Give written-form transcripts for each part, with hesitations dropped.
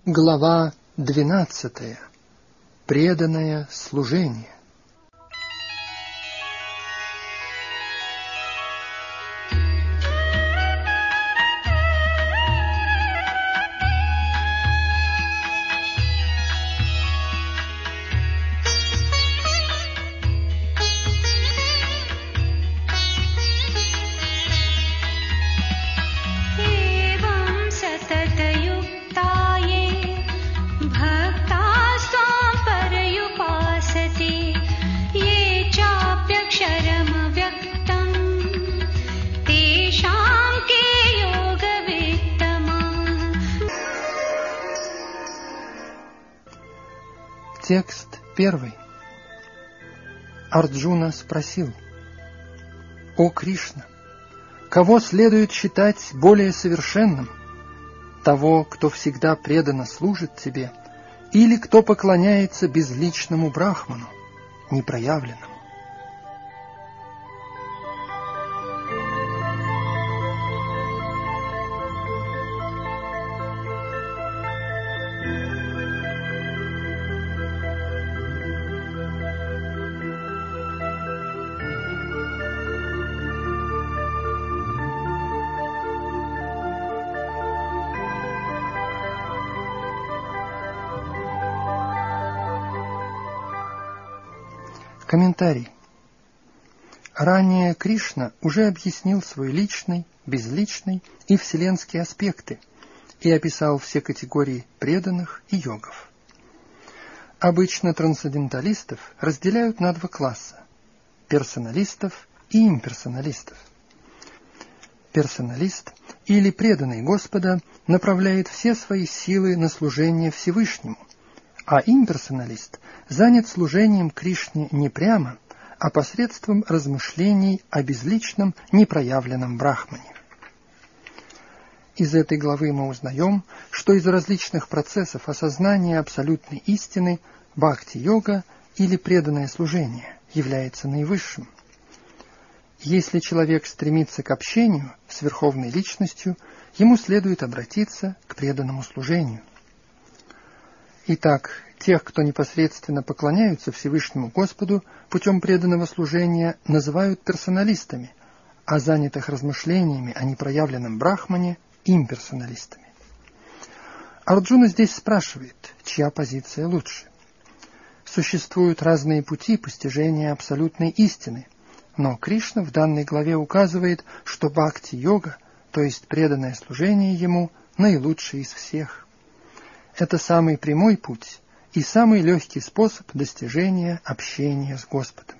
Глава 12. Преданное служение. Текст 1. Арджуна спросил: «О Кришна, кого следует считать более совершенным? Того, кто всегда преданно служит тебе, или кто поклоняется безличному брахману, непроявленному?» Комментарий. Ранее Кришна уже объяснил свой личный, безличный и вселенские аспекты и описал все категории преданных и йогов. Обычно трансценденталистов разделяют на два класса – персоналистов и имперсоналистов. Персоналист или преданный Господа направляет все свои силы на служение Всевышнему, а имперсоналист занят служением Кришне не прямо, а посредством размышлений о безличном, непроявленном брахмане. Из этой главы мы узнаем, что из различных процессов осознания абсолютной истины бхакти-йога или преданное служение является наивысшим. Если человек стремится к общению с Верховной Личностью, ему следует обратиться к преданному служению. Итак, тех, кто непосредственно поклоняются Всевышнему Господу путем преданного служения, называют персоналистами, а занятых размышлениями о непроявленном брахмане – имперсоналистами. Арджуна здесь спрашивает, чья позиция лучше. Существуют разные пути постижения абсолютной истины, но Кришна в данной главе указывает, что бхакти-йога, то есть преданное служение Ему, наилучший из всех. Это самый прямой путь и самый легкий способ достижения общения с Господом.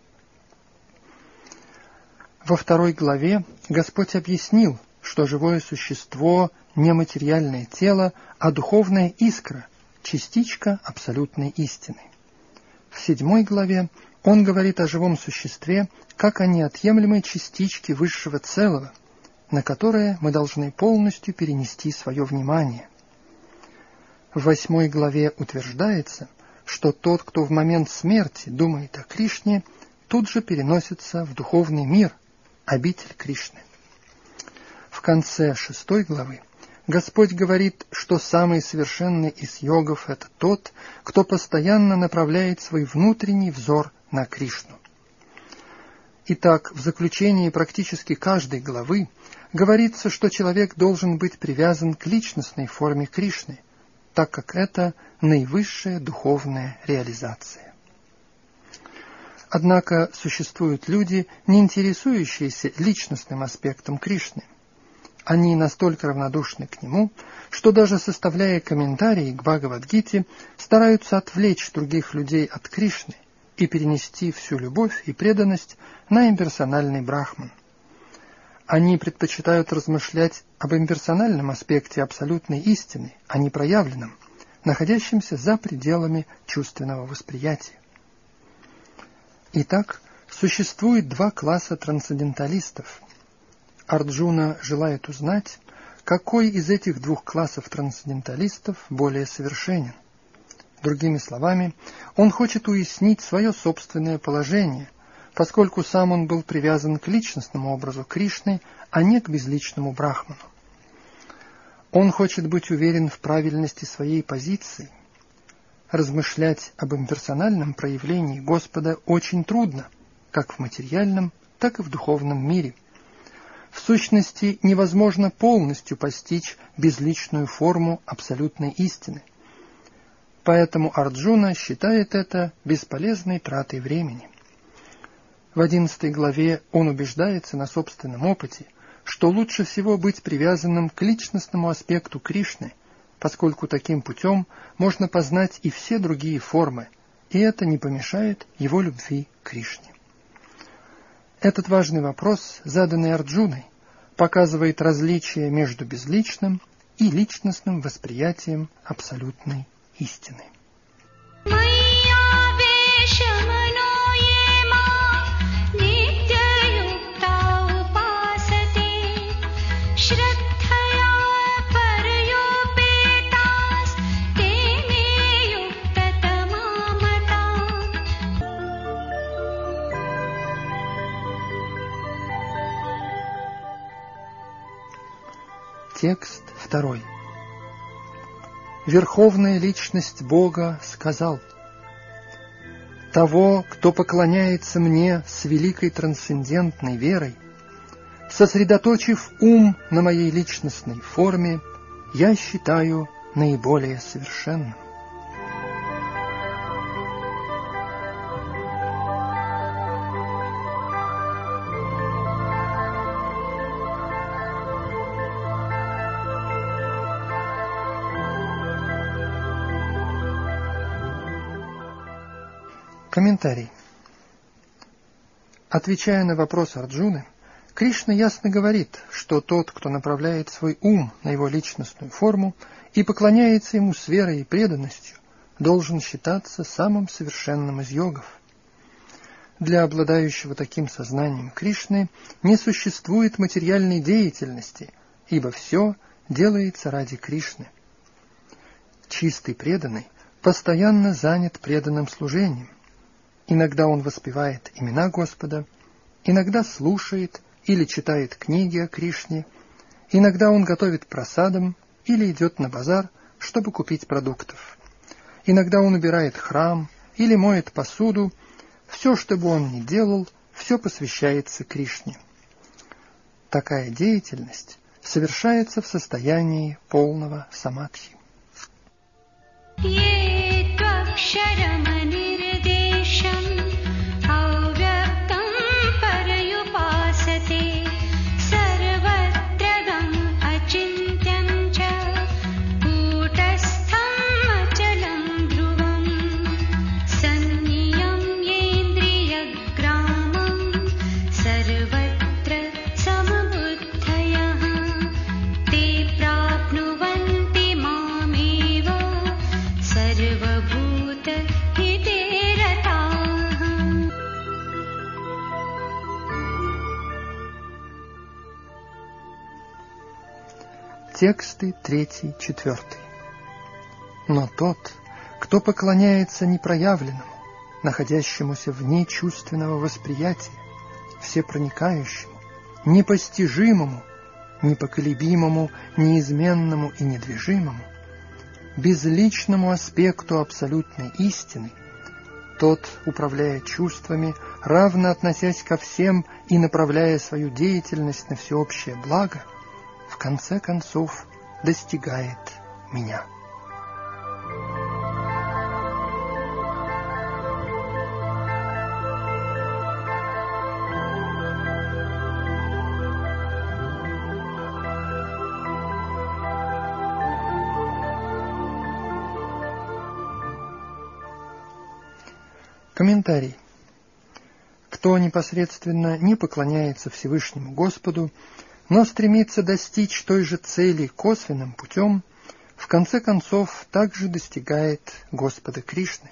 Во 2 главе Господь объяснил, что живое существо – не материальное тело, а духовная искра, частичка абсолютной истины. В 7 главе Он говорит о живом существе как о неотъемлемой частичке высшего целого, на которое мы должны полностью перенести свое внимание. В 8 главе утверждается, что тот, кто в момент смерти думает о Кришне, тут же переносится в духовный мир, обитель Кришны. В конце 6 главы Господь говорит, что самый совершенный из йогов – это тот, кто постоянно направляет свой внутренний взор на Кришну. Итак, в заключении практически каждой главы говорится, что человек должен быть привязан к личностной форме Кришны, так как это наивысшая духовная реализация. Однако существуют люди, не интересующиеся личностным аспектом Кришны. Они настолько равнодушны к нему, что даже составляя комментарии к Бхагавад-гите, стараются отвлечь других людей от Кришны и перенести всю любовь и преданность на имперсональный брахман. Они предпочитают размышлять об имперсональном аспекте абсолютной истины, а не проявленном, находящемся за пределами чувственного восприятия. Итак, существует 2 класса трансценденталистов. Арджуна желает узнать, какой из этих 2 классов трансценденталистов более совершенен. Другими словами, он хочет уяснить свое собственное положение, поскольку сам он был привязан к личностному образу Кришны, а не к безличному брахману. Он хочет быть уверен в правильности своей позиции. Размышлять об имперсональном проявлении Господа очень трудно, как в материальном, так и в духовном мире. В сущности, невозможно полностью постичь безличную форму абсолютной истины. Поэтому Арджуна считает это бесполезной тратой времени. В 11 главе он убеждается на собственном опыте, что лучше всего быть привязанным к личностному аспекту Кришны, поскольку таким путем можно познать и все другие формы, и это не помешает его любви к Кришне. Этот важный вопрос, заданный Арджуной, показывает различие между безличным и личностным восприятием абсолютной истины. Текст 2. Верховная Личность Бога сказал: «Того, кто поклоняется мне с великой трансцендентной верой, сосредоточив ум на моей личностной форме, я считаю наиболее совершенным». Комментарий. Отвечая на вопрос Арджуны, Кришна ясно говорит, что тот, кто направляет свой ум на его личностную форму и поклоняется ему с верой и преданностью, должен считаться самым совершенным из йогов. Для обладающего таким сознанием Кришны не существует материальной деятельности, ибо все делается ради Кришны. Чистый преданный постоянно занят преданным служением. Иногда он воспевает имена Господа, иногда слушает или читает книги о Кришне, иногда он готовит прасадам или идет на базар, чтобы купить продуктов. Иногда он убирает храм или моет посуду. Все, что бы он ни делал, все посвящается Кришне. Такая деятельность совершается в состоянии полного самадхи. Тексты 3-4. Но тот, кто поклоняется непроявленному, находящемуся вне чувственного восприятия, всепроникающему, непостижимому, непоколебимому, неизменному и недвижимому, безличному аспекту абсолютной истины, тот, управляя чувствами, равно относясь ко всем и направляя свою деятельность на всеобщее благо, в конце концов достигает меня. Комментарий. Кто непосредственно не поклоняется Всевышнему Господу, но стремится достичь той же цели косвенным путем, в конце концов также достигает Господа Кришны.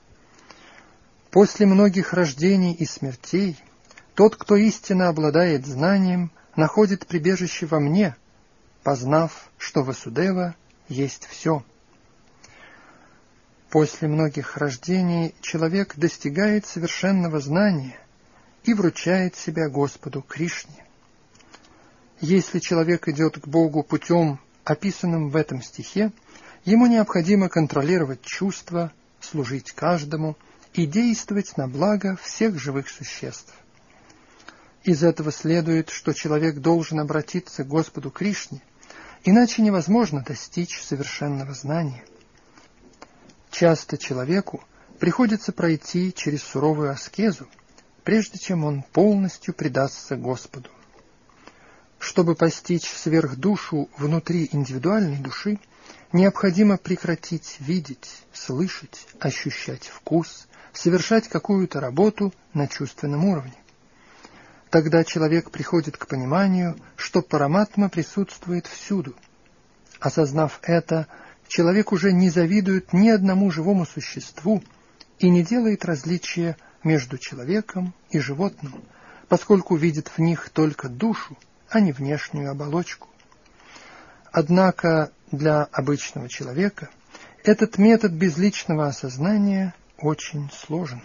После многих рождений и смертей тот, кто истинно обладает знанием, находит прибежище во мне, познав, что Васудева есть все. После многих рождений человек достигает совершенного знания и вручает себя Господу Кришне. Если человек идет к Богу путем описанным в этом стихе, ему необходимо контролировать чувства, служить каждому и действовать на благо всех живых существ. Из этого следует, что человек должен обратиться к Господу Кришне, иначе невозможно достичь совершенного знания. Часто человеку приходится пройти через суровую аскезу, прежде чем он полностью предастся Господу. Чтобы постичь сверхдушу внутри индивидуальной души, необходимо прекратить видеть, слышать, ощущать вкус, совершать какую-то работу на чувственном уровне. Тогда человек приходит к пониманию, что параматма присутствует всюду. Осознав это, человек уже не завидует ни одному живому существу и не делает различия между человеком и животным, поскольку видит в них только душу, а не внешнюю оболочку. Однако для обычного человека этот метод безличного осознания очень сложен.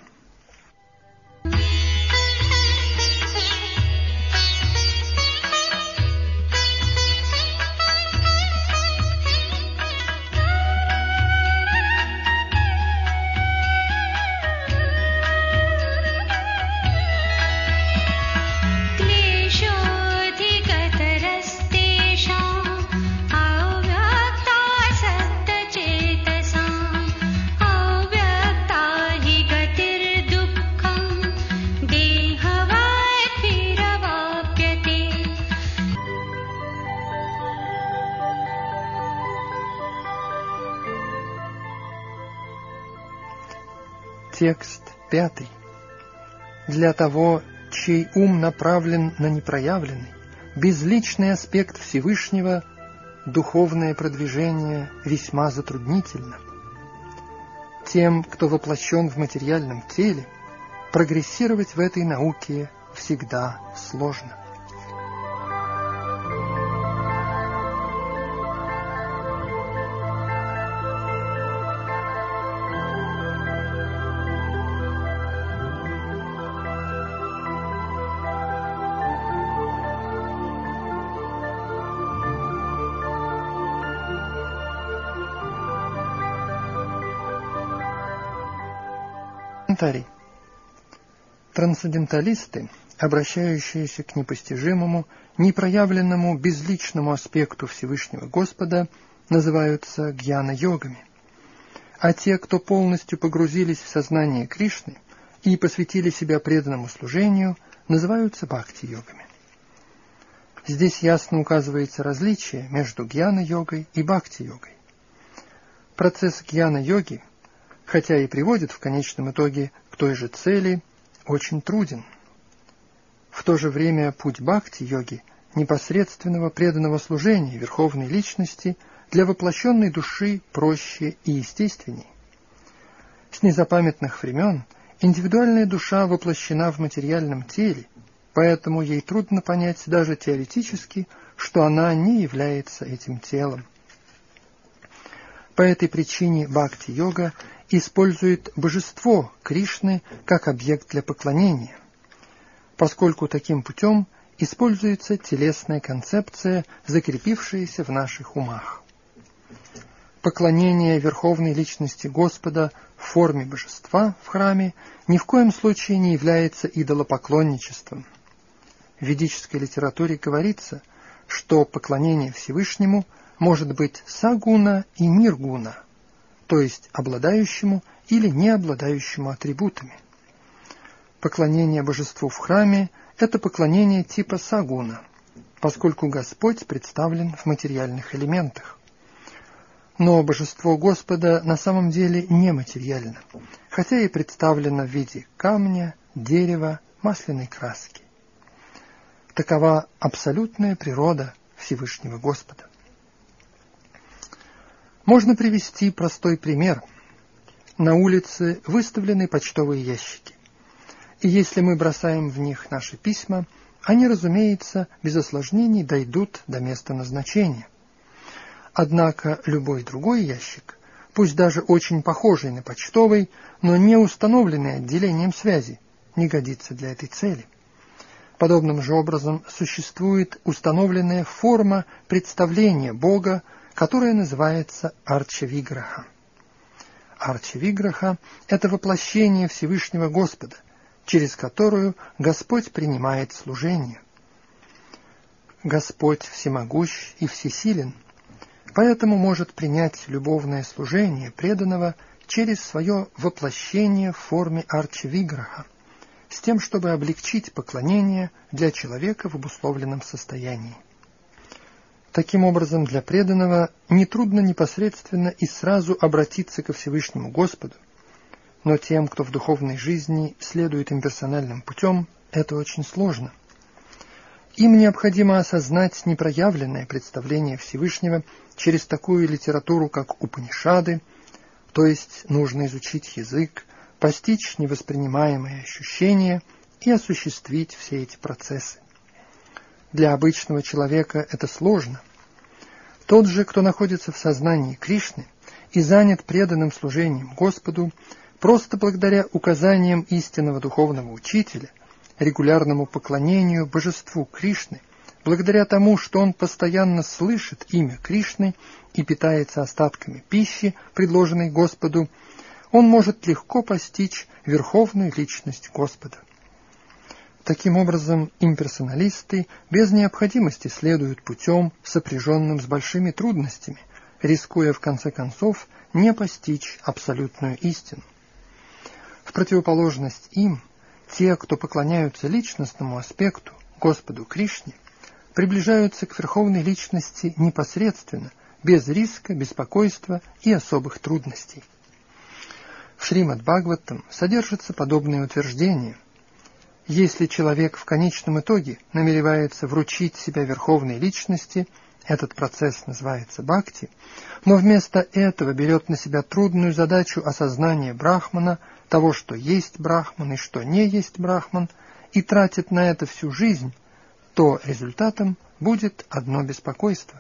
Текст 5. Для того, чей ум направлен на непроявленный, безличный аспект Всевышнего, духовное продвижение весьма затруднительно. Тем, кто воплощен в материальном теле, прогрессировать в этой науке всегда сложно. Трансценденталисты, обращающиеся к непостижимому, непроявленному, безличному аспекту Всевышнего Господа, называются гьяна-йогами. А те, кто полностью погрузились в сознание Кришны и посвятили себя преданному служению, называются бхакти-йогами. Здесь ясно указывается различие между гьяна-йогой и бхакти-йогой. Процесс гьяна-йоги, хотя и приводит в конечном итоге к той же цели, очень труден. В то же время путь бхакти-йоги, непосредственного преданного служения Верховной Личности, для воплощенной души проще и естественней. С незапамятных времен индивидуальная душа воплощена в материальном теле, поэтому ей трудно понять даже теоретически, что она не является этим телом. По этой причине бхакти-йога использует божество Кришны как объект для поклонения, поскольку таким путем используется телесная концепция, закрепившаяся в наших умах. Поклонение Верховной Личности Господа в форме божества в храме ни в коем случае не является идолопоклонничеством. В ведической литературе говорится, что поклонение Всевышнему может быть сагуна и ниргуна, то есть обладающему или не обладающему атрибутами. Поклонение божеству в храме – это поклонение типа сагуна, поскольку Господь представлен в материальных элементах. Но божество Господа на самом деле нематериально, хотя и представлено в виде камня, дерева, масляной краски. Такова абсолютная природа Всевышнего Господа. Можно привести простой пример. На улице выставлены почтовые ящики. И если мы бросаем в них наши письма, они, разумеется, без осложнений дойдут до места назначения. Однако любой другой ящик, пусть даже очень похожий на почтовый, но не установленный отделением связи, не годится для этой цели. Подобным же образом существует установленная форма представления Бога, которая называется Арча-виграха. Арча-виграха – это воплощение Всевышнего Господа, через которую Господь принимает служение. Господь всемогущ и всесилен, поэтому может принять любовное служение преданного через свое воплощение в форме Арча-виграха, с тем, чтобы облегчить поклонение для человека в обусловленном состоянии. Таким образом, для преданного нетрудно непосредственно и сразу обратиться ко Всевышнему Господу, но тем, кто в духовной жизни следует имперсональным путем, это очень сложно. Им необходимо осознать непроявленное представление Всевышнего через такую литературу, как Упанишады, то есть нужно изучить язык, постичь невоспринимаемые ощущения и осуществить все эти процессы. Для обычного человека это сложно. Тот же, кто находится в сознании Кришны и занят преданным служением Господу, просто благодаря указаниям истинного духовного учителя, регулярному поклонению божеству Кришны, благодаря тому, что он постоянно слышит имя Кришны и питается остатками пищи, предложенной Господу, он может легко постичь верховную личность Господа. Таким образом, имперсоналисты без необходимости следуют путем, сопряженным с большими трудностями, рискуя в конце концов не постичь абсолютную истину. В противоположность им, те, кто поклоняются личностному аспекту, Господу Кришне, приближаются к верховной личности непосредственно, без риска, беспокойства и особых трудностей. В Шримад-Бхагаватам содержится подобное утверждение: если человек в конечном итоге намеревается вручить себя верховной личности, этот процесс называется бхакти, но вместо этого берет на себя трудную задачу осознания Брахмана, того, что есть Брахман и что не есть Брахман, и тратит на это всю жизнь, то результатом будет одно беспокойство.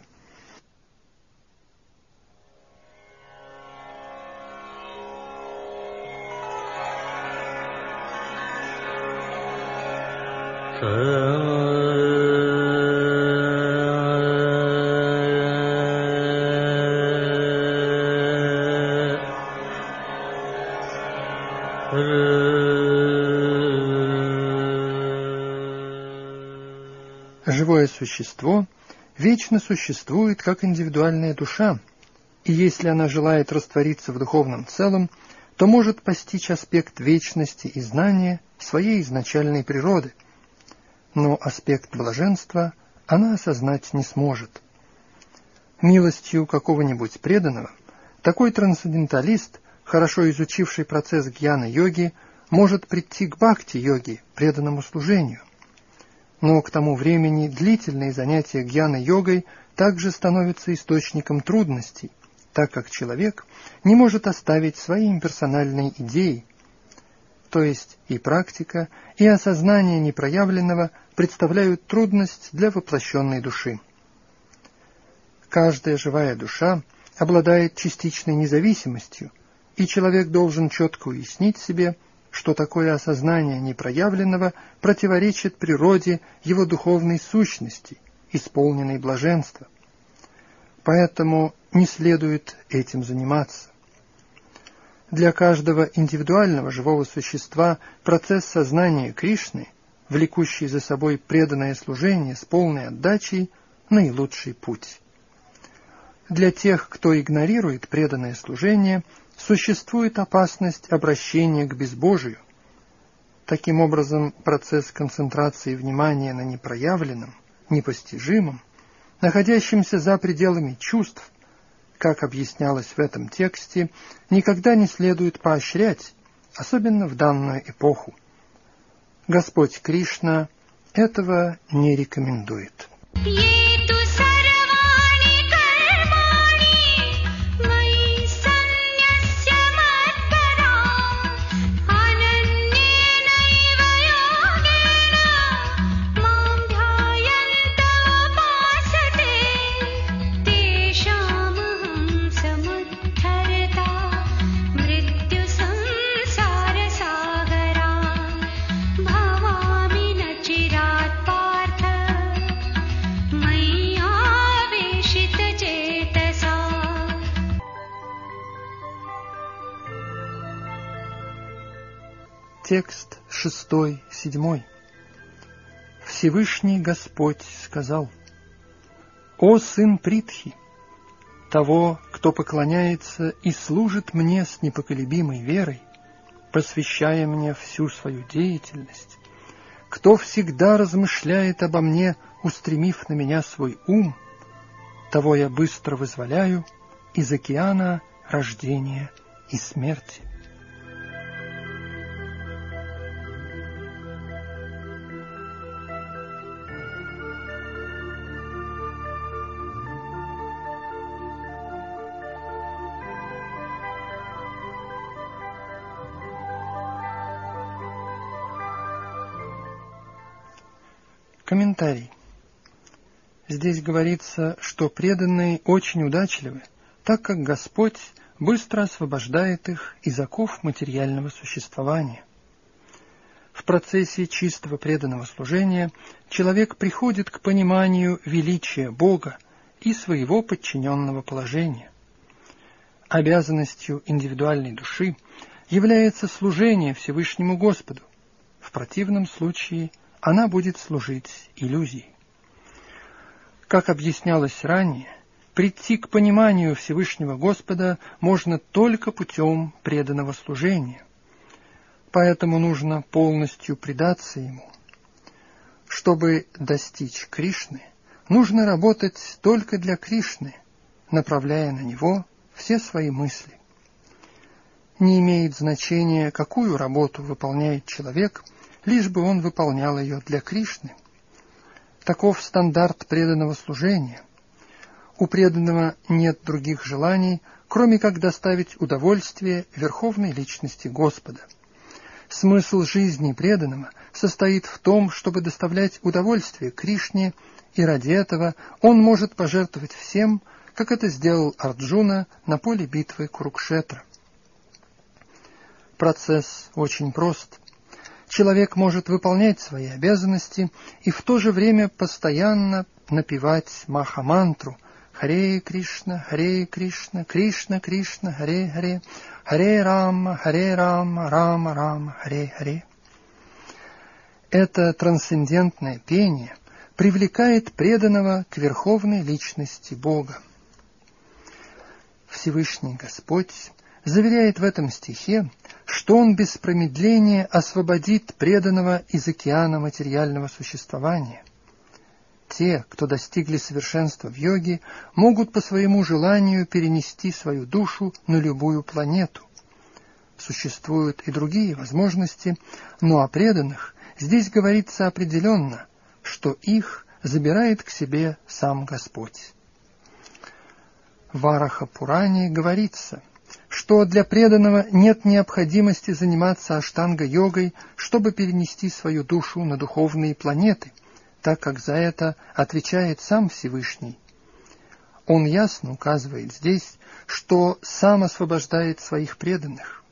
Живое существо вечно существует как индивидуальная душа, и если она желает раствориться в духовном целом, то может постичь аспект вечности и знания своей изначальной природы, но аспект блаженства она осознать не сможет. Милостью какого-нибудь преданного, такой трансценденталист, хорошо изучивший процесс гьяна-йоги, может прийти к бхакти-йоге, преданному служению. Но к тому времени длительные занятия гьяна-йогой также становятся источником трудностей, так как человек не может оставить свои имперсональные идеи, то есть и практика, и осознание непроявленного представляют трудность для воплощенной души. Каждая живая душа обладает частичной независимостью, и человек должен четко уяснить себе, что такое осознание непроявленного противоречит природе его духовной сущности, исполненной блаженства. Поэтому не следует этим заниматься. Для каждого индивидуального живого существа процесс сознания Кришны, влекущий за собой преданное служение с полной отдачей, наилучший путь. Для тех, кто игнорирует преданное служение, существует опасность обращения к безбожию. Таким образом, процесс концентрации внимания на непроявленном, непостижимом, находящемся за пределами чувств, как объяснялось в этом тексте, никогда не следует поощрять, особенно в данную эпоху. Господь Кришна этого не рекомендует. भवामि न चिरात् Текст 6-7. Всевышний Господь сказал: «О сын Притхи, того, кто поклоняется и служит мне с непоколебимой верой, посвящая мне всю свою деятельность, кто всегда размышляет обо мне, устремив на меня свой ум, того я быстро вызволяю из океана рождения и смерти». Комментарий. Здесь говорится, что преданные очень удачливы, так как Господь быстро освобождает их из оков материального существования. В процессе чистого преданного служения человек приходит к пониманию величия Бога и своего подчиненного положения. Обязанностью индивидуальной души является служение Всевышнему Господу. В противном случае она будет служить иллюзии. Как объяснялось ранее, прийти к пониманию Всевышнего Господа можно только путем преданного служения. Поэтому нужно полностью предаться Ему. Чтобы достичь Кришны, нужно работать только для Кришны, направляя на Него все свои мысли. Не имеет значения, какую работу выполняет человек, лишь бы он выполнял ее для Кришны. Таков стандарт преданного служения. У преданного нет других желаний, кроме как доставить удовольствие Верховной Личности Господа. Смысл жизни преданного состоит в том, чтобы доставлять удовольствие Кришне, и ради этого он может пожертвовать всем, как это сделал Арджуна на поле битвы Курукшетра. Процесс очень прост. Человек может выполнять свои обязанности и в то же время постоянно напевать Маха-мантру «Харе Кришна, Кришна Кришна, Харе Харе, Харе Рама, Рама Рама, Харе Харе». Это трансцендентное пение привлекает преданного к верховной личности Бога. Всевышний Господь заверяет в этом стихе, что Он без промедления освободит преданного из океана материального существования. Те, кто достигли совершенства в йоге, могут по своему желанию перенести свою душу на любую планету. Существуют и другие возможности, но о преданных здесь говорится определенно, что их забирает к себе сам Господь. В Вараха-Пуране говорится, что для преданного нет необходимости заниматься аштанга-йогой, чтобы перенести свою душу на духовные планеты, так как за это отвечает сам Всевышний. Он ясно указывает здесь, что сам освобождает своих преданных.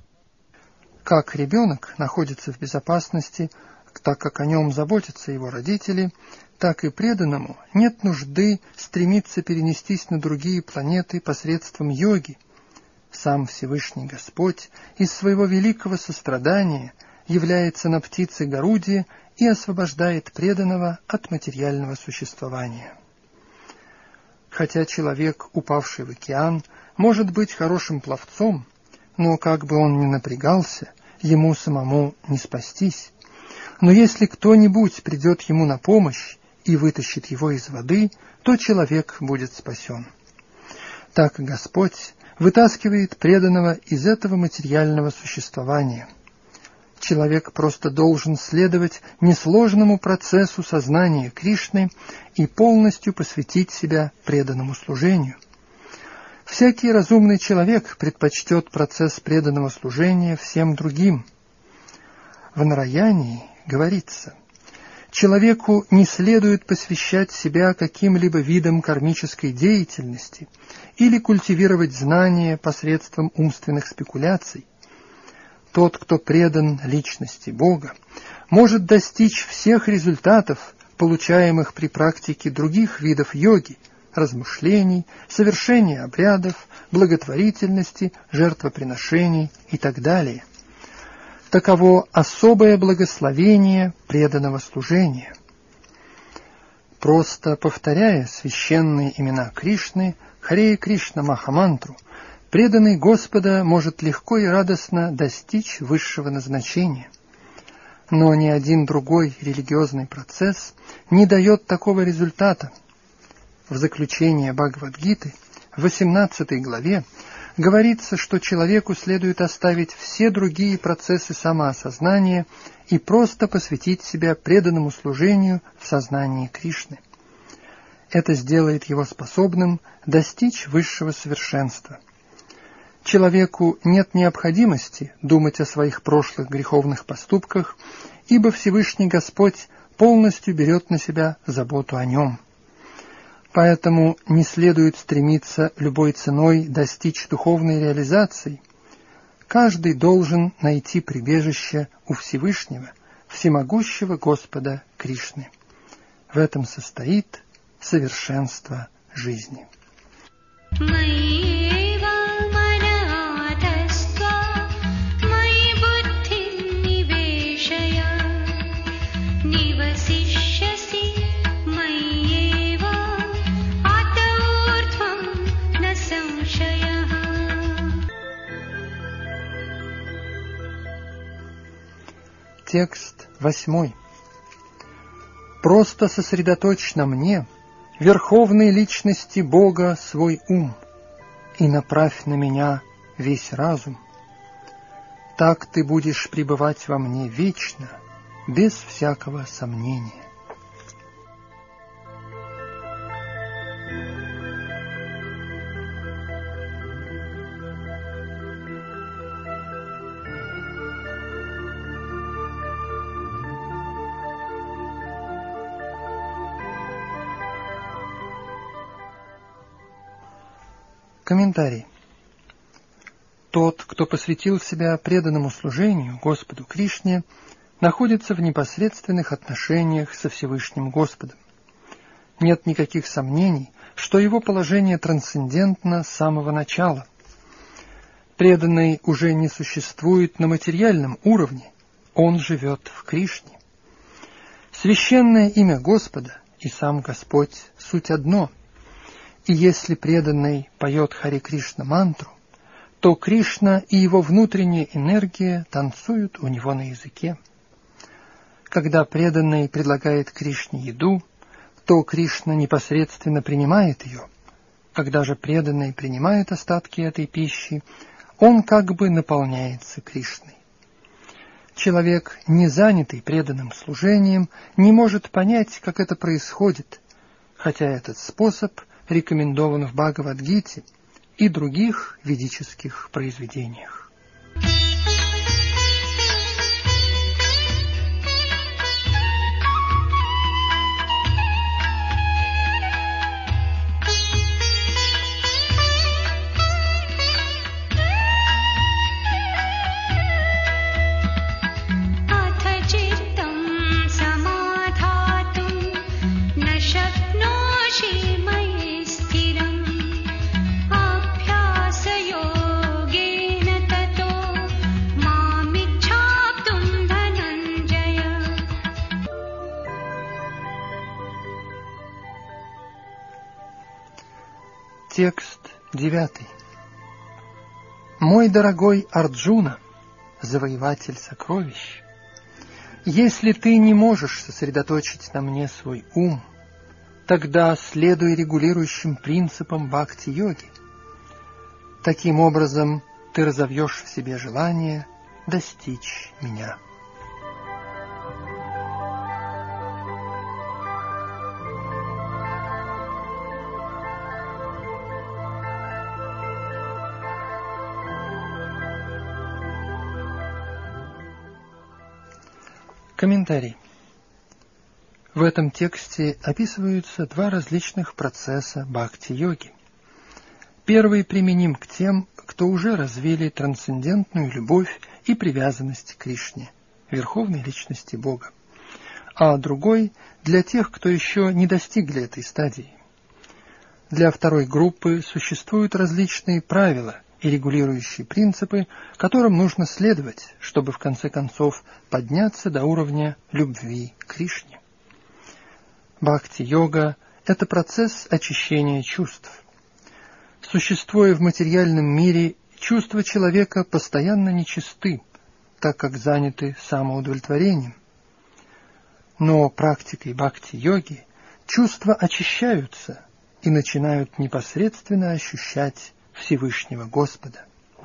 Как ребенок находится в безопасности, так как о нем заботятся его родители, так и преданному нет нужды стремиться перенестись на другие планеты посредством йоги. Сам Всевышний Господь из своего великого сострадания является на птице Гаруде и освобождает преданного от материального существования. Хотя человек, упавший в океан, может быть хорошим пловцом, но как бы он ни напрягался, ему самому не спастись. Но если кто-нибудь придет ему на помощь и вытащит его из воды, то человек будет спасен. Так Господь вытаскивает преданного из этого материального существования. Человек просто должен следовать несложному процессу сознания Кришны и полностью посвятить себя преданному служению. Всякий разумный человек предпочтет процесс преданного служения всем другим. В Нараянии говорится: человеку не следует посвящать себя каким-либо видам кармической деятельности или культивировать знания посредством умственных спекуляций. Тот, кто предан личности Бога, может достичь всех результатов, получаемых при практике других видов йоги, размышлений, совершения обрядов, благотворительности, жертвоприношений и так далее. Таково особое благословение преданного служения. Просто повторяя священные имена Кришны, Харе Кришна Махамантру, преданный Господа может легко и радостно достичь высшего назначения. Но ни один другой религиозный процесс не дает такого результата. В заключение Бхагавад-гиты, в 18 главе, говорится, что человеку следует оставить все другие процессы самоосознания и просто посвятить себя преданному служению в сознании Кришны. Это сделает его способным достичь высшего совершенства. Человеку нет необходимости думать о своих прошлых греховных поступках, ибо Всевышний Господь полностью берет на себя заботу о нем. Поэтому не следует стремиться любой ценой достичь духовной реализации. Каждый должен найти прибежище у Всевышнего, всемогущего Господа Кришны. В этом состоит совершенство жизни. Текст 8. Просто сосредоточь на мне, верховной личности Бога, свой ум, и направь на меня весь разум. Так ты будешь пребывать во мне вечно, без всякого сомнения. Комментарий. Тот, кто посвятил себя преданному служению Господу Кришне, находится в непосредственных отношениях со Всевышним Господом. Нет никаких сомнений, что его положение трансцендентно с самого начала. Преданный уже не существует на материальном уровне, он живет в Кришне. Священное имя Господа и сам Господь – суть одно. И если преданный поет Харе Кришна мантру, то Кришна и его внутренняя энергия танцуют у него на языке. Когда преданный предлагает Кришне еду, то Кришна непосредственно принимает ее. Когда же преданный принимает остатки этой пищи, он как бы наполняется Кришной. Человек, не занятый преданным служением, не может понять, как это происходит, хотя этот способ рекомендован в Бхагавад-гите и других ведических произведениях. Текст 9. Мой дорогой Арджуна, завоеватель сокровищ, если ты не можешь сосредоточить на мне свой ум, тогда следуй регулирующим принципам бхакти-йоги. Таким образом, ты разовьешь в себе желание достичь меня. Комментарий. В этом тексте описываются два различных процесса бхакти-йоги. Первый применим к тем, кто уже развили трансцендентную любовь и привязанность к Кришне, верховной личности Бога, а другой для тех, кто еще не достигли этой стадии. Для второй группы существуют различные правила и регулирующие принципы, которым нужно следовать, чтобы в конце концов подняться до уровня любви к Кришне. Бхакти-йога – это процесс очищения чувств. Существуя в материальном мире, чувства человека постоянно нечисты, так как заняты самоудовлетворением. Но практикой бхакти-йоги чувства очищаются и начинают непосредственно ощущать Всевышнего Господа.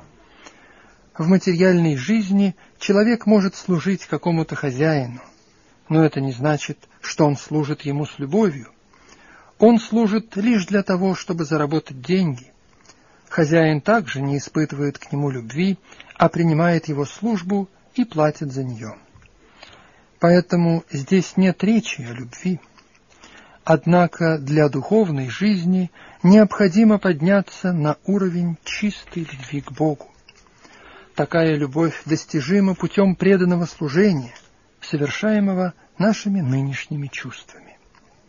В материальной жизни человек может служить какому-то хозяину, но это не значит, что он служит ему с любовью. Он служит лишь для того, чтобы заработать деньги. Хозяин также не испытывает к нему любви, а принимает его службу и платит за нее. Поэтому здесь нет речи о любви. Однако для духовной жизни необходимо подняться на уровень чистой любви к Богу. Такая любовь достижима путем преданного служения, совершаемого нашими нынешними чувствами.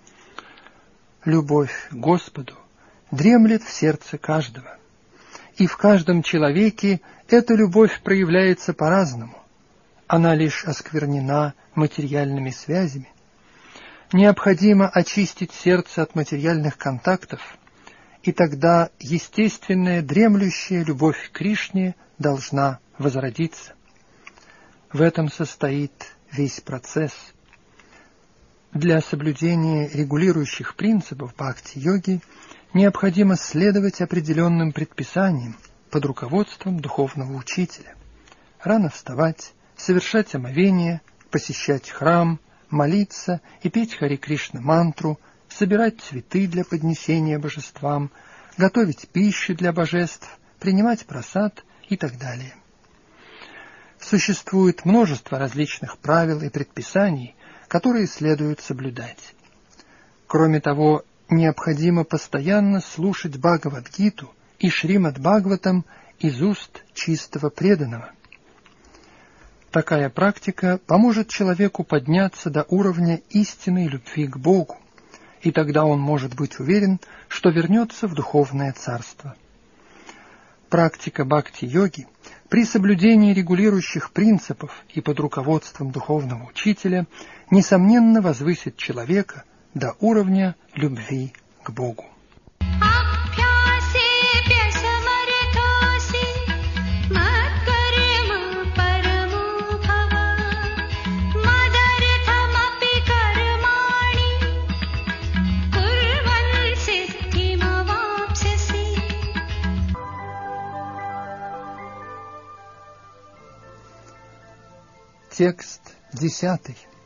Любовь к Господу дремлет в сердце каждого, и в каждом человеке эта любовь проявляется по-разному. Она лишь осквернена материальными связями. Необходимо очистить сердце от материальных контактов, и тогда естественная дремлющая любовь к Кришне должна возродиться. В этом состоит весь процесс. Для соблюдения регулирующих принципов бхакти-йоги необходимо следовать определенным предписаниям под руководством духовного учителя. Рано вставать, совершать омовение, посещать храм, молиться и петь Харе Кришна мантру, собирать цветы для поднесения божествам, готовить пищу для божеств, принимать прасад и так далее. Существует множество различных правил и предписаний, которые следует соблюдать. Кроме того, необходимо постоянно слушать Бхагавад-гиту и Шримад-Бхагаватам из уст чистого преданного. Такая практика поможет человеку подняться до уровня истинной любви к Богу, и тогда он может быть уверен, что вернется в духовное царство. Практика бхакти-йоги при соблюдении регулирующих принципов и под руководством духовного учителя несомненно возвысит человека до уровня любви к Богу. Текст 10.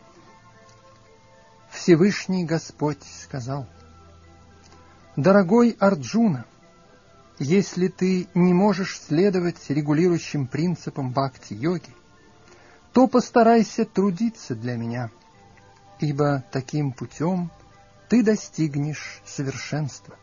Всевышний Господь сказал: «Дорогой Арджуна, если ты не можешь следовать регулирующим принципам бхакти-йоги, то постарайся трудиться для меня, ибо таким путем ты достигнешь совершенства».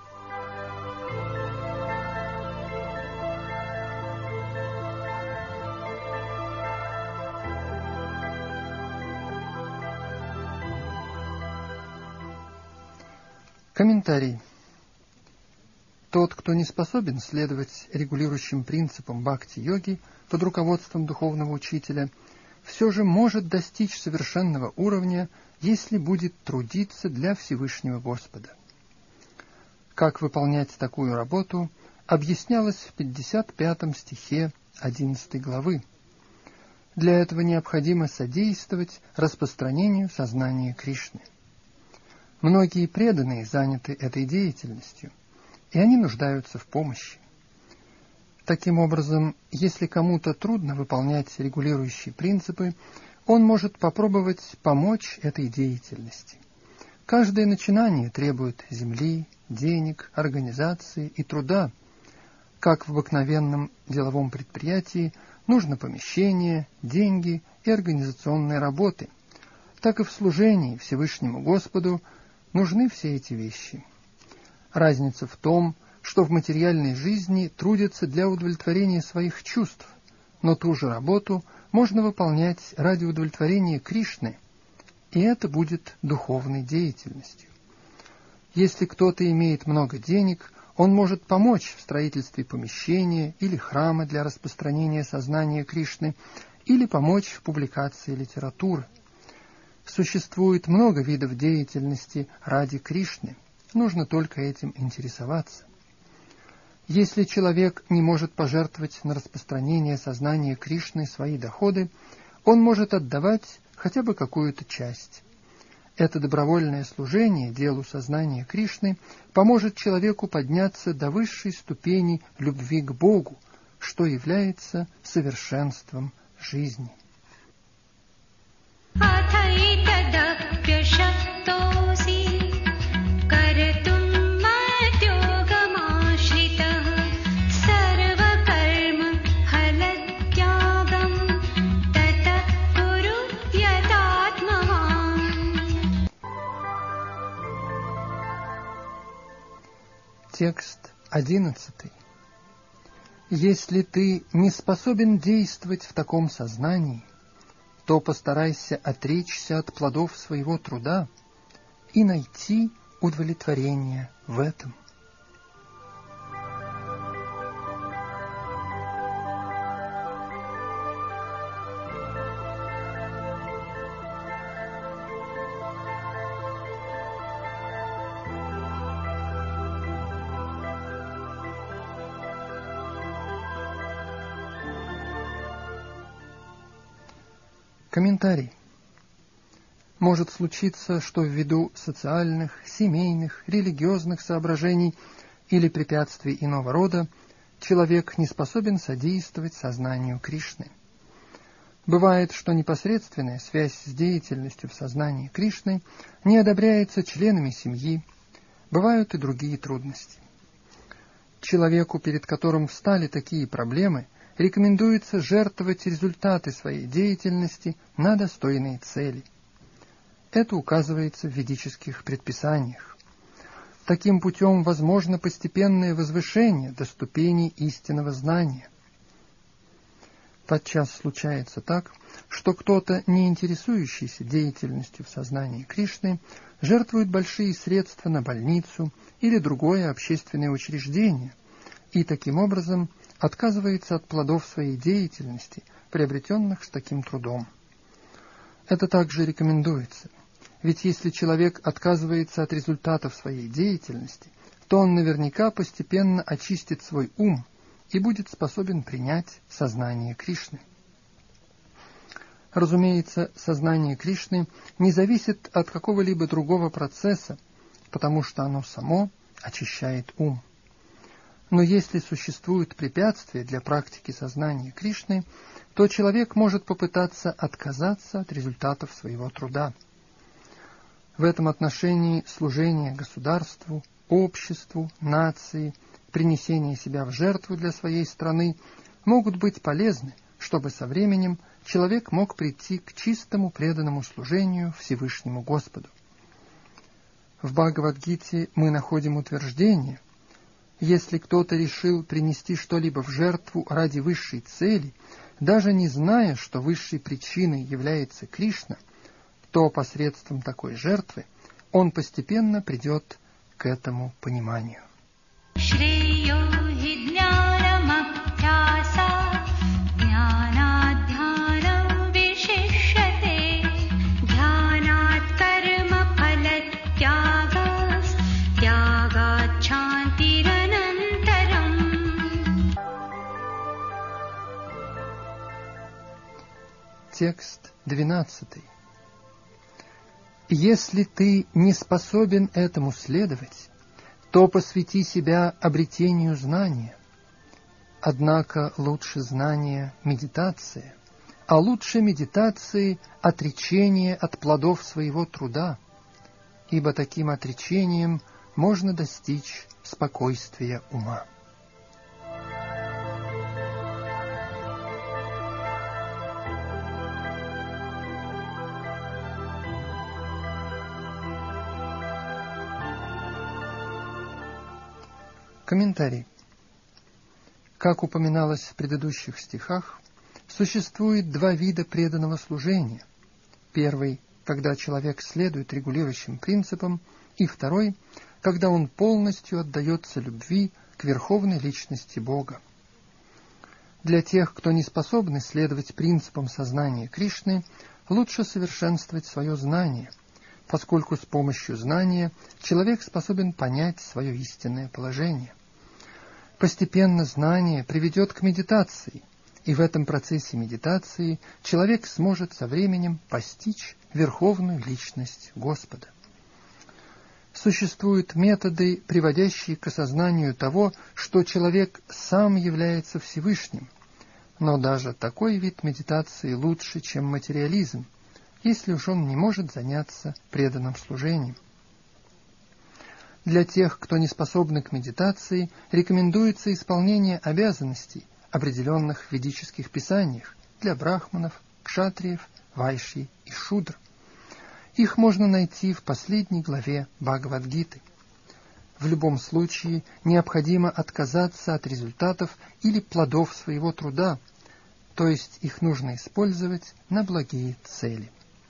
Комментарий. Тот, кто не способен следовать регулирующим принципам бхакти-йоги под руководством духовного учителя, все же может достичь совершенного уровня, если будет трудиться для Всевышнего Господа. Как выполнять такую работу, объяснялось в 55 стихе 11 главы. Для этого необходимо содействовать распространению сознания Кришны. Многие преданные заняты этой деятельностью, и они нуждаются в помощи. Таким образом, если кому-то трудно выполнять регулирующие принципы, он может попробовать помочь этой деятельности. Каждое начинание требует земли, денег, организации и труда. Как в обыкновенном деловом предприятии нужно помещение, деньги и организационные работы, так и в служении Всевышнему Господу нужны все эти вещи. Разница в том, что в материальной жизни трудятся для удовлетворения своих чувств, но ту же работу можно выполнять ради удовлетворения Кришны, и это будет духовной деятельностью. Если кто-то имеет много денег, Он может помочь в строительстве помещения или храма для распространения сознания Кришны, или помочь в публикации литературы. Существует много видов деятельности ради Кришны, нужно только этим интересоваться. Если человек не может пожертвовать на распространение сознания Кришны свои доходы, он может отдавать хотя бы какую-то часть. Это добровольное служение делу сознания Кришны поможет человеку подняться до высшей ступени любви к Богу, что является совершенством жизни. Текст 11. Если ты не способен действовать в таком сознании, то постарайся отречься от плодов своего труда и найти удовлетворение в этом. Комментарий. Может случиться, что ввиду социальных, семейных, религиозных соображений или препятствий иного рода человек не способен содействовать сознанию Кришны. Бывает, что непосредственная связь с деятельностью в сознании Кришны не одобряется членами семьи, бывают и другие трудности. Человеку, перед которым встали такие проблемы, рекомендуется жертвовать результаты своей деятельности на достойные цели. Это указывается в ведических предписаниях. Таким путем возможно постепенное возвышение до ступени истинного знания. Подчас случается так, что кто-то, не интересующийся деятельностью в сознании Кришны, жертвует большие средства на больницу или другое общественное учреждение, и таким образом отказывается от плодов своей деятельности, приобретенных с таким трудом. Это также рекомендуется, ведь если человек отказывается от результатов своей деятельности, то он наверняка постепенно очистит свой ум и будет способен принять сознание Кришны. Разумеется, сознание Кришны не зависит от какого-либо другого процесса, потому что оно само очищает ум. Но если существуют препятствия для практики сознания Кришны, то человек может попытаться отказаться от результатов своего труда. В этом отношении служение государству, обществу, нации, принесение себя в жертву для своей страны могут быть полезны, чтобы со временем человек мог прийти к чистому преданному служению Всевышнему Господу. В Бхагавад-гите мы находим утверждение: если кто-то решил принести что-либо в жертву ради высшей цели, даже не зная, что высшей причиной является Кришна, то посредством такой жертвы он постепенно придет к этому пониманию. Текст 12. Если ты не способен этому следовать, то посвяти себя обретению знания. Однако лучше знания медитация, а лучше медитации отречение от плодов своего труда, ибо таким отречением можно достичь спокойствия ума. Комментарий. Как упоминалось в предыдущих стихах, существует два вида преданного служения. Первый, когда человек следует регулирующим принципам, и второй, когда он полностью отдается любви к верховной личности Бога. Для тех, кто не способны следовать принципам сознания Кришны, лучше совершенствовать свое знание, поскольку с помощью знания человек способен понять свое истинное положение. Постепенно знание приведет к медитации, и в этом процессе медитации человек сможет со временем постичь верховную личность Господа. Существуют методы, приводящие к осознанию того, что человек сам является Всевышним, но даже такой вид медитации лучше, чем материализм, если уж он не может заняться преданным служением. Для тех, кто не способны к медитации, рекомендуется исполнение обязанностей, определенных в ведических писаниях, для брахманов, кшатриев, вайшьи и шудр. Их можно найти в последней главе Бхагавад-гиты. В любом случае необходимо отказаться от результатов или плодов своего труда, то есть их нужно использовать на благие цели.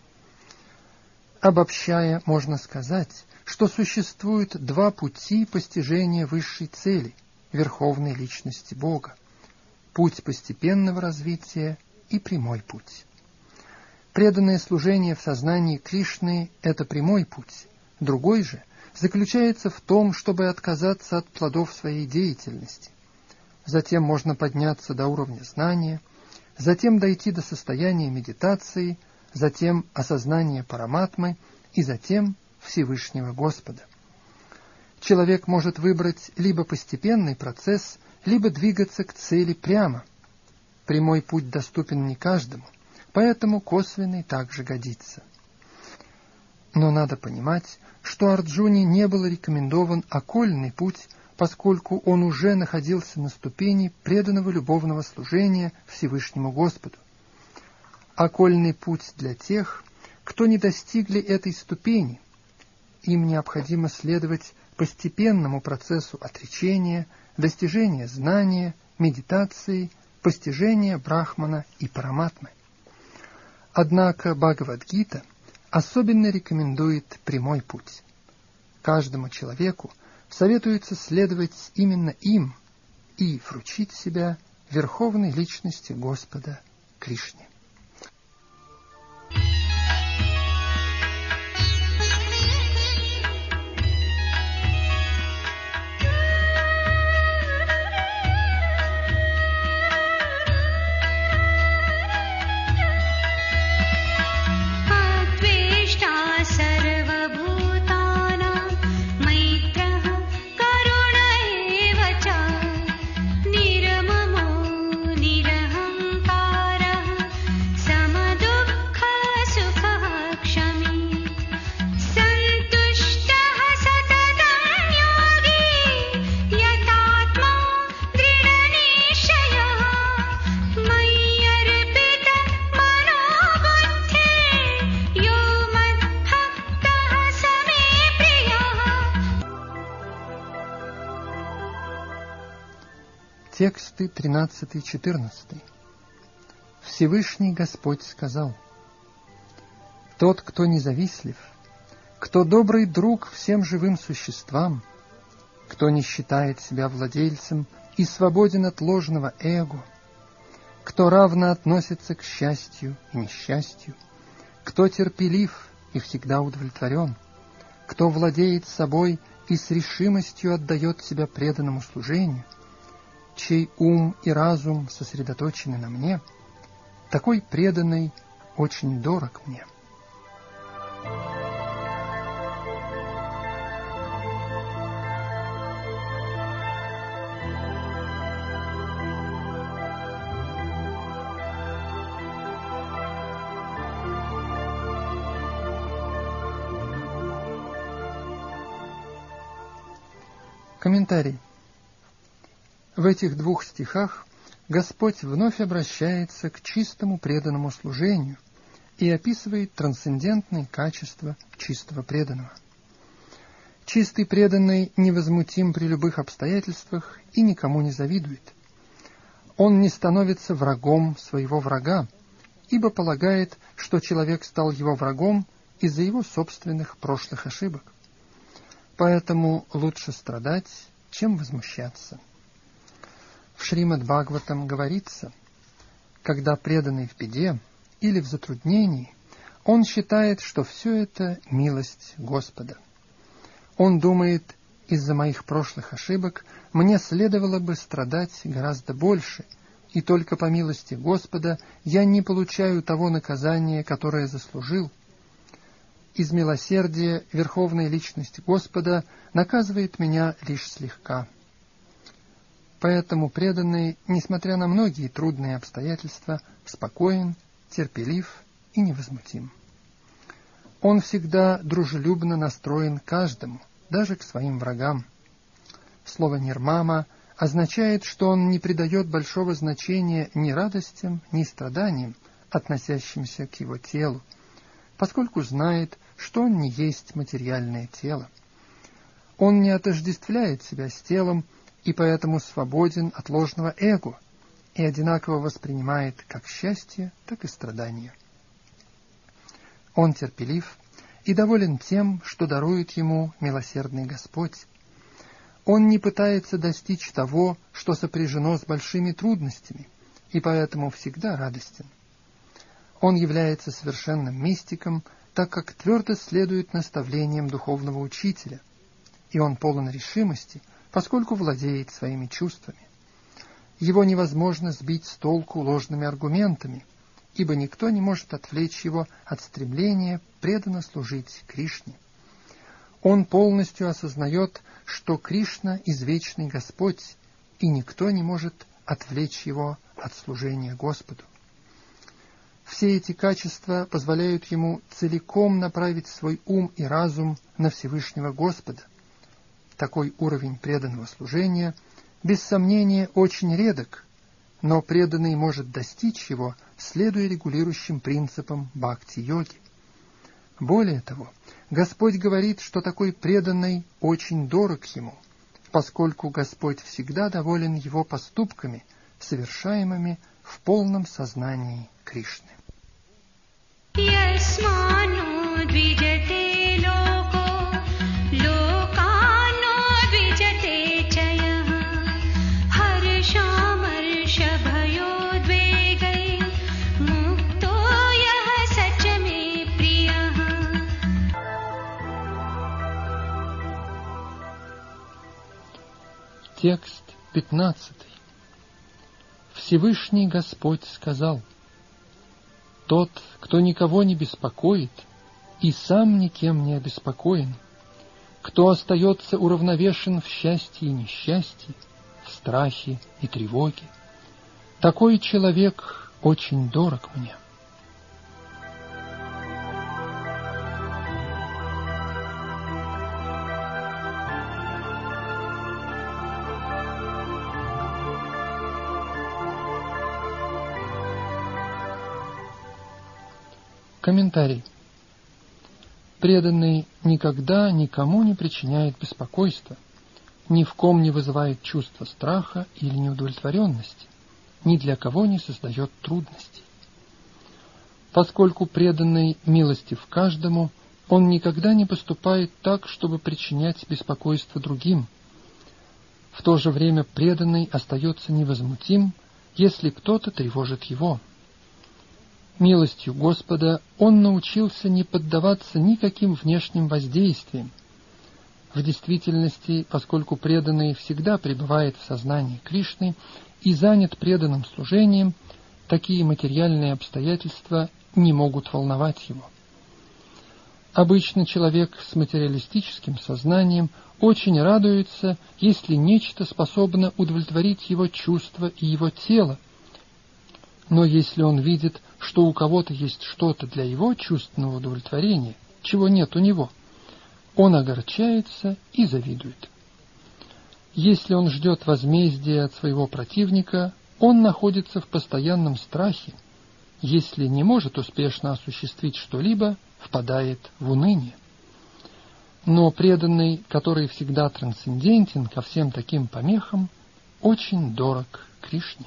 Обобщая, можно сказать, что существует два пути постижения высшей цели – верховной личности Бога: путь постепенного развития и прямой путь. Преданное служение в сознании Кришны – это прямой путь. Другой же заключается в том, чтобы отказаться от плодов своей деятельности. Затем можно подняться до уровня знания, затем дойти до состояния медитации, затем осознания Параматмы и затем Всевышнего Господа. Человек может выбрать либо постепенный процесс, либо двигаться к цели прямо. Прямой путь доступен не каждому, поэтому косвенный также годится. Но надо понимать, что Арджуне не был рекомендован окольный путь, поскольку он уже находился на ступени преданного любовного служения Всевышнему Господу. Окольный путь для тех, кто не достигли этой ступени. Им необходимо следовать постепенному процессу отречения, достижения знания, медитации, постижения Брахмана и Параматмы. Однако Бхагавад-гита особенно рекомендует прямой путь. Каждому человеку советуется следовать именно им и вручить себя верховной личности Господа Кришне. Тексты 13-14. Всевышний Господь сказал: «Тот, кто независтлив, кто добрый друг всем живым существам, кто не считает себя владельцем и свободен от ложного эго, кто равно относится к счастью и несчастью, кто терпелив и всегда удовлетворен, кто владеет собой и с решимостью отдает себя преданному служению, чей ум и разум сосредоточены на мне, такой преданный очень дорог мне». Комментарий. В этих двух стихах Господь вновь обращается к чистому преданному служению и описывает трансцендентные качества чистого преданного. Чистый преданный невозмутим при любых обстоятельствах и никому не завидует. Он не становится врагом своего врага, ибо полагает, что человек стал его врагом из-за его собственных прошлых ошибок. Поэтому лучше страдать, чем возмущаться. В Шримад-Бхагаватам говорится, когда преданный в беде или в затруднении, он считает, что все это милость Господа. Он думает, из-за моих прошлых ошибок мне следовало бы страдать гораздо больше, и только по милости Господа я не получаю того наказания, которое заслужил. Из милосердия Верховная Личность Господа наказывает меня лишь слегка. Поэтому преданный, несмотря на многие трудные обстоятельства, спокоен, терпелив и невозмутим. Он всегда дружелюбно настроен к каждому, даже к своим врагам. Слово «нирмама» означает, что он не придает большого значения ни радостям, ни страданиям, относящимся к его телу, поскольку знает, что он не есть материальное тело. Он не отождествляет себя с телом и поэтому свободен от ложного эго и одинаково воспринимает как счастье, так и страдания. Он терпелив и доволен тем, что дарует ему милосердный Господь. Он не пытается достичь того, что сопряжено с большими трудностями, и поэтому всегда радостен. Он является совершенным мистиком, так как твердо следует наставлениям духовного учителя, и он полон решимости, поскольку владеет своими чувствами. Его невозможно сбить с толку ложными аргументами, ибо никто не может отвлечь его от стремления преданно служить Кришне. Он полностью осознает, что Кришна – извечный Господь, и никто не может отвлечь его от служения Господу. Все эти качества позволяют ему целиком направить свой ум и разум на Всевышнего Господа. Такой уровень преданного служения, без сомнения, очень редок, но преданный может достичь его, следуя регулирующим принципам бхакти-йоги. Более того, Господь говорит, что такой преданный очень дорог ему, поскольку Господь всегда доволен его поступками, совершаемыми в полном сознании Кришны. Текст 15. Всевышний Господь сказал: «Тот, кто никого не беспокоит и сам никем не обеспокоен, кто остается уравновешен в счастье и несчастье, в страхе и тревоге, такой человек очень дорог мне». Комментарий. Преданный никогда никому не причиняет беспокойства, ни в ком не вызывает чувства страха или неудовлетворенности, ни для кого не создает трудностей. Поскольку преданный милостив каждому, он никогда не поступает так, чтобы причинять беспокойство другим. В то же время преданный остается невозмутим, если кто-то тревожит его. Милостью Господа он научился не поддаваться никаким внешним воздействиям. В действительности, поскольку преданный всегда пребывает в сознании Кришны и занят преданным служением, такие материальные обстоятельства не могут волновать его. Обычно человек с материалистическим сознанием очень радуется, если нечто способно удовлетворить его чувства и его тело. Но если он видит, что у кого-то есть что-то для его чувственного удовлетворения, чего нет у него, он огорчается и завидует. Если он ждет возмездия от своего противника, он находится в постоянном страхе. Если не может успешно осуществить что-либо, впадает в уныние. Но преданный, который всегда трансцендентен ко всем таким помехам, очень дорог Кришне.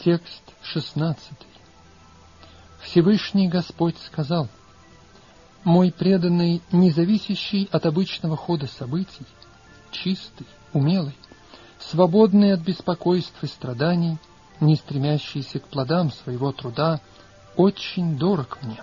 Текст 16. Всевышний Господь сказал: «Мой преданный, не зависящий от обычного хода событий, чистый, умелый, свободный от беспокойств и страданий, не стремящийся к плодам своего труда, очень дорог мне».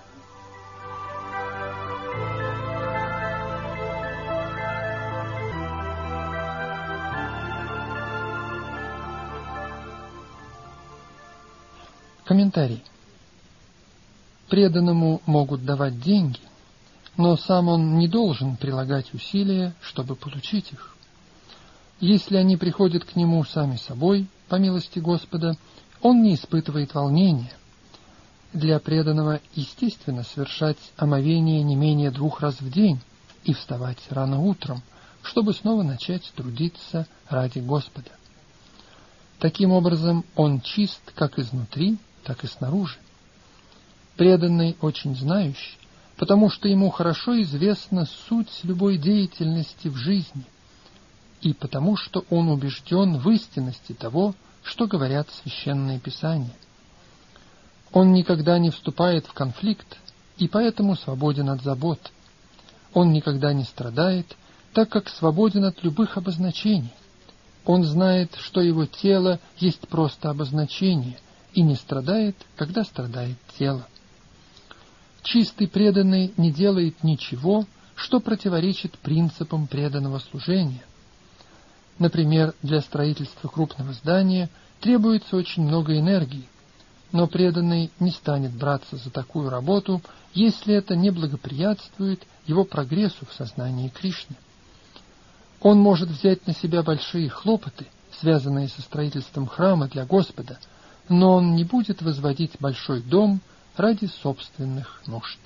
Комментарий. Преданному могут давать деньги, но сам он не должен прилагать усилия, чтобы получить их. Если они приходят к нему сами собой, по милости Господа, он не испытывает волнения. Для преданного естественно совершать омовение не менее 2 раз в день и вставать рано утром, чтобы снова начать трудиться ради Господа. Таким образом, он чист как изнутри, так и снаружи. Преданный очень знающий, потому что ему хорошо известна суть любой деятельности в жизни, и потому что он убежден в истинности того, что говорят Священные Писания. Он никогда не вступает в конфликт, и поэтому свободен от забот. Он никогда не страдает, так как свободен от любых обозначений. Он знает, что его тело есть просто обозначение, и не страдает, когда страдает тело. Чистый преданный не делает ничего, что противоречит принципам преданного служения. Например, для строительства крупного здания требуется очень много энергии, но преданный не станет браться за такую работу, если это не благоприятствует его прогрессу в сознании Кришны. Он может взять на себя большие хлопоты, связанные со строительством храма для Господа, но он не будет возводить большой дом ради собственных нужд.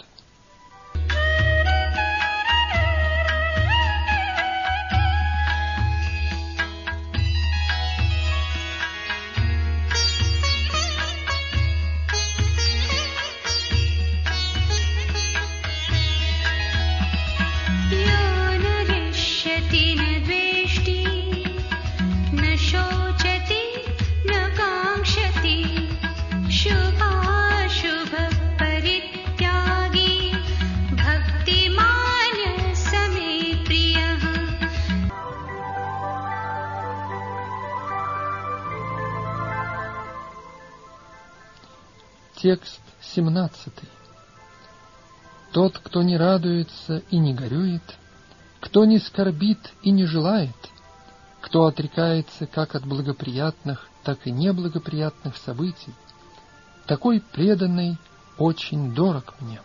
Текст 17. Тот, кто не радуется и не горюет, кто не скорбит и не желает, кто отрекается как от благоприятных, так и неблагоприятных событий, такой преданный очень дорог мне.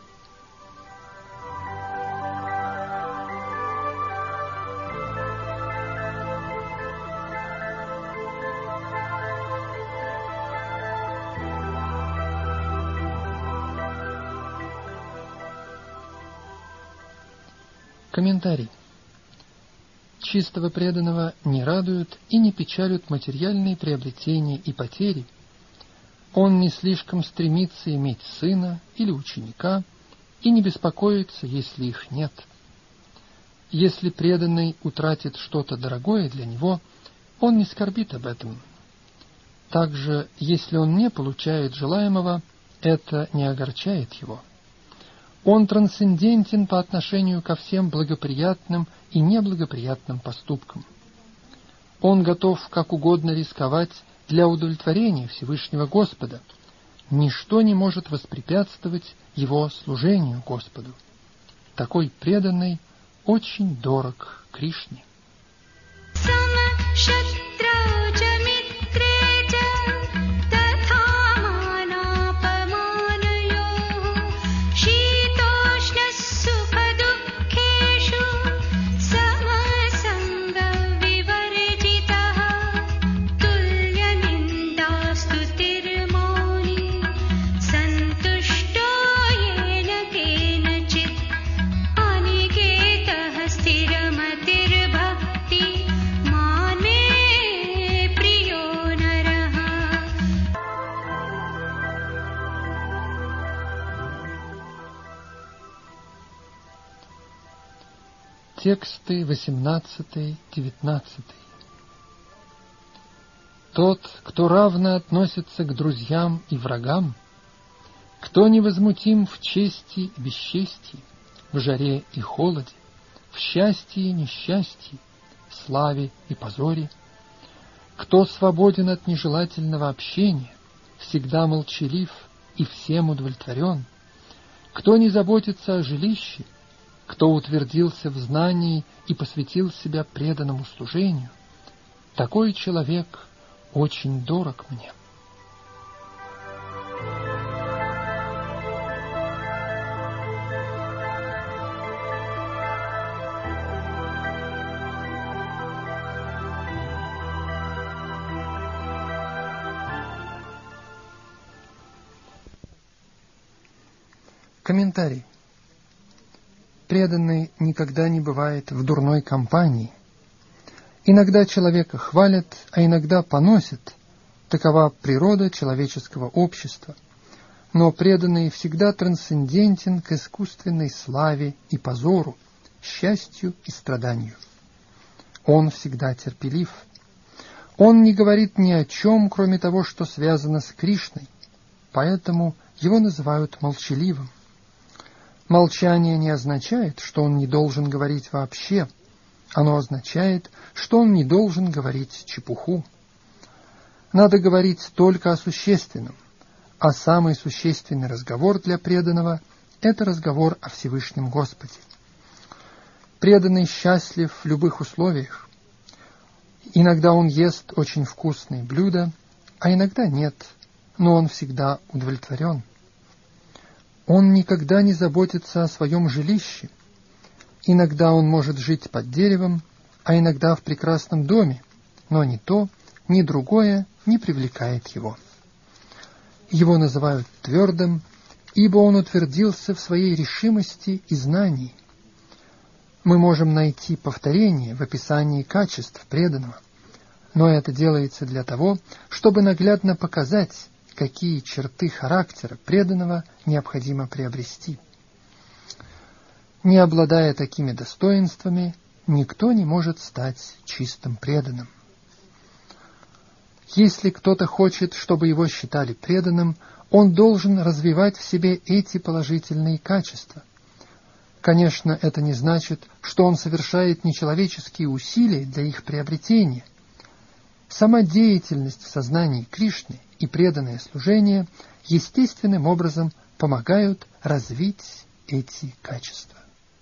Комментарий. Чистого преданного не радуют и не печалят материальные приобретения и потери. Он не слишком стремится иметь сына или ученика и не беспокоится, если их нет. Если преданный утратит что-то дорогое для него, он не скорбит об этом. Также, если он не получает желаемого, это не огорчает его. Он трансцендентен по отношению ко всем благоприятным и неблагоприятным поступкам. Он готов как угодно рисковать для удовлетворения Всевышнего Господа. Ничто не может воспрепятствовать его служению Господу. Такой преданный очень дорог Кришне. Тексты 18-19. Тот, кто равно относится к друзьям и врагам, кто невозмутим в чести и бесчестии, в жаре и холоде, в счастье и несчастье, в славе и позоре, кто свободен от нежелательного общения, всегда молчалив и всем удовлетворен, кто не заботится о жилище, кто утвердился в знании и посвятил себя преданному служению, такой человек очень дорог мне. Комментарий. Преданный никогда не бывает в дурной компании. Иногда человека хвалят, а иногда поносят. Такова природа человеческого общества. Но преданный всегда трансцендентен к искусственной славе и позору, счастью и страданию. Он всегда терпелив. Он не говорит ни о чем, кроме того, что связано с Кришной, поэтому его называют молчаливым. Молчание не означает, что он не должен говорить вообще. Оно означает, что он не должен говорить чепуху. Надо говорить только о существенном, а самый существенный разговор для преданного – это разговор о Всевышнем Господе. Преданный счастлив в любых условиях. Иногда он ест очень вкусные блюда, а иногда нет, но он всегда удовлетворен. Он никогда не заботится о своем жилище. Иногда он может жить под деревом, а иногда в прекрасном доме, но ни то, ни другое не привлекает его. Его называют твердым, ибо он утвердился в своей решимости и знании. Мы можем найти повторение в описании качеств преданного, но это делается для того, чтобы наглядно показать, какие черты характера преданного необходимо приобрести. Не обладая такими достоинствами, никто не может стать чистым преданным. Если кто-то хочет, чтобы его считали преданным, он должен развивать в себе эти положительные качества. Конечно, это не значит, что он совершает нечеловеческие усилия для их приобретения. Сама деятельность в сознании Кришны и преданное служение естественным образом помогают развить эти качества.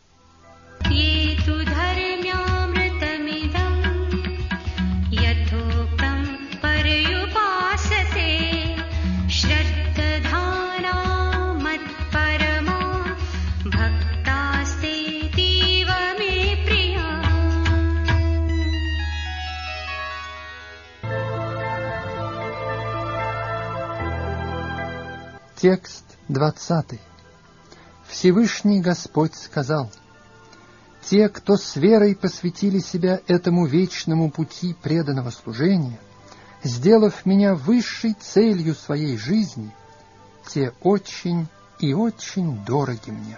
Текст 20. Всевышний Господь сказал: «Те, кто с верой посвятили себя этому вечному пути преданного служения, сделав меня высшей целью своей жизни, те очень и очень дороги мне».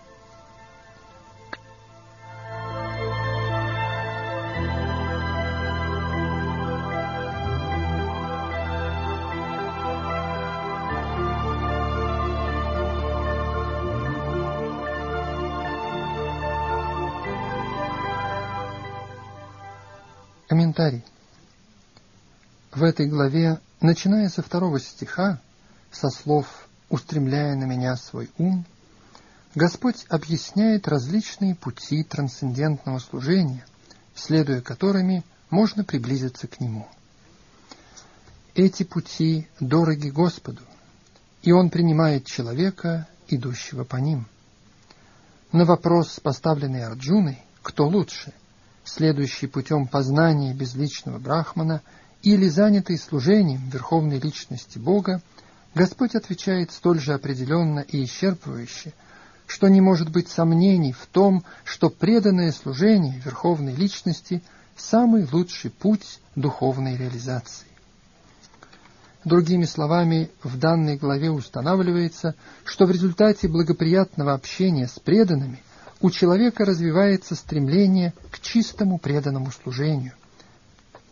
Комментарий. В этой главе, начиная со 2 стиха, со слов «устремляя на меня свой ум», Господь объясняет различные пути трансцендентного служения, следуя которыми можно приблизиться к Нему. Эти пути дороги Господу, и Он принимает человека, идущего по ним. На вопрос, поставленный Арджуной, кто лучше, следующий путем познания безличного Брахмана или занятый служением Верховной Личности Бога, Господь отвечает столь же определенно и исчерпывающе, что не может быть сомнений в том, что преданное служение Верховной Личности – самый лучший путь духовной реализации. Другими словами, в данной главе устанавливается, что в результате благоприятного общения с преданными у человека развивается стремление к чистому преданному служению.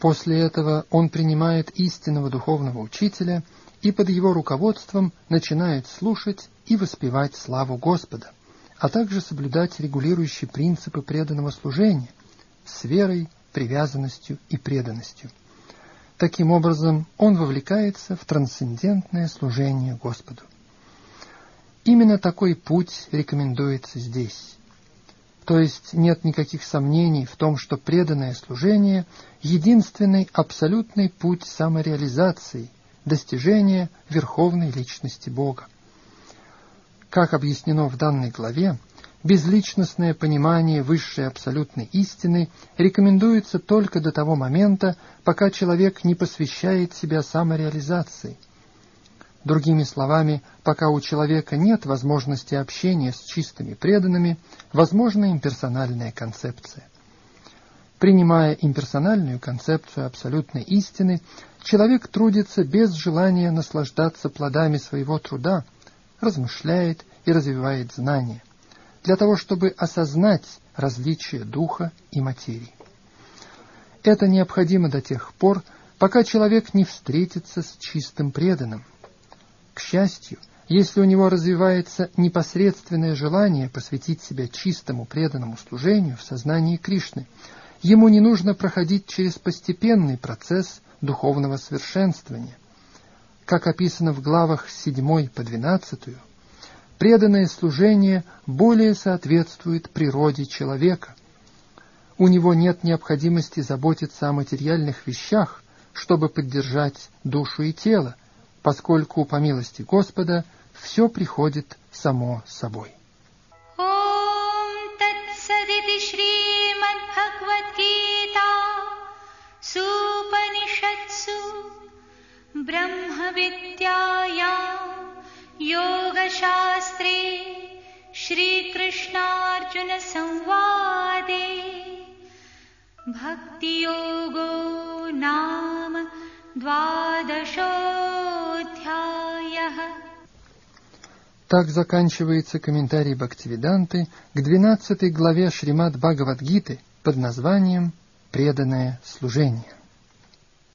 После этого он принимает истинного духовного учителя и под его руководством начинает слушать и воспевать славу Господа, а также соблюдать регулирующие принципы преданного служения с верой, привязанностью и преданностью. Таким образом, он вовлекается в трансцендентное служение Господу. Именно такой путь рекомендуется здесь. То есть нет никаких сомнений в том, что преданное служение – единственный абсолютный путь самореализации, достижения верховной личности Бога. Как объяснено в данной главе, безличностное понимание высшей абсолютной истины рекомендуется только до того момента, пока человек не посвящает себя самореализации. Другими словами, пока у человека нет возможности общения с чистыми преданными, возможна имперсональная концепция. Принимая имперсональную концепцию абсолютной истины, человек трудится без желания наслаждаться плодами своего труда, размышляет и развивает знания, для того, чтобы осознать различие духа и материи. Это необходимо до тех пор, пока человек не встретится с чистым преданным. К счастью, если у него развивается непосредственное желание посвятить себя чистому преданному служению в сознании Кришны, ему не нужно проходить через постепенный процесс духовного совершенствования. Как описано в главах с 7 по 12, преданное служение более соответствует природе человека. У него нет необходимости заботиться о материальных вещах, чтобы поддержать душу и тело, поскольку, по милости Господа, все приходит само собой. Ом Татсадити Шримад Бхагавад-гита Супанишатсу Брахма-видяям Йога-шастре Шри Кришна-Арджуна-самваде Бхакти-його нама Двадашодхяя. Так заканчивается комментарий Бхактивиданты к 12 главе Шримад Бхагавад-гиты под названием «Преданное служение».